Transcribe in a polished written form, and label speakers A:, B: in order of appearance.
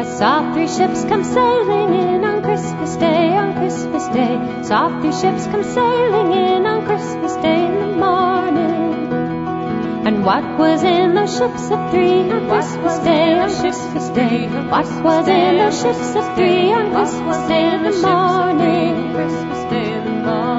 A: I saw 3 ships come sailing in on Christmas Day, on Christmas Day. Saw 3 ships come sailing in on Christmas Day in the morning. And what was in those ships of 3 on Christmas Day, on Christmas Day? What was in those ships of 3 on Christmas Day in the morning? Christmas Day in the morning.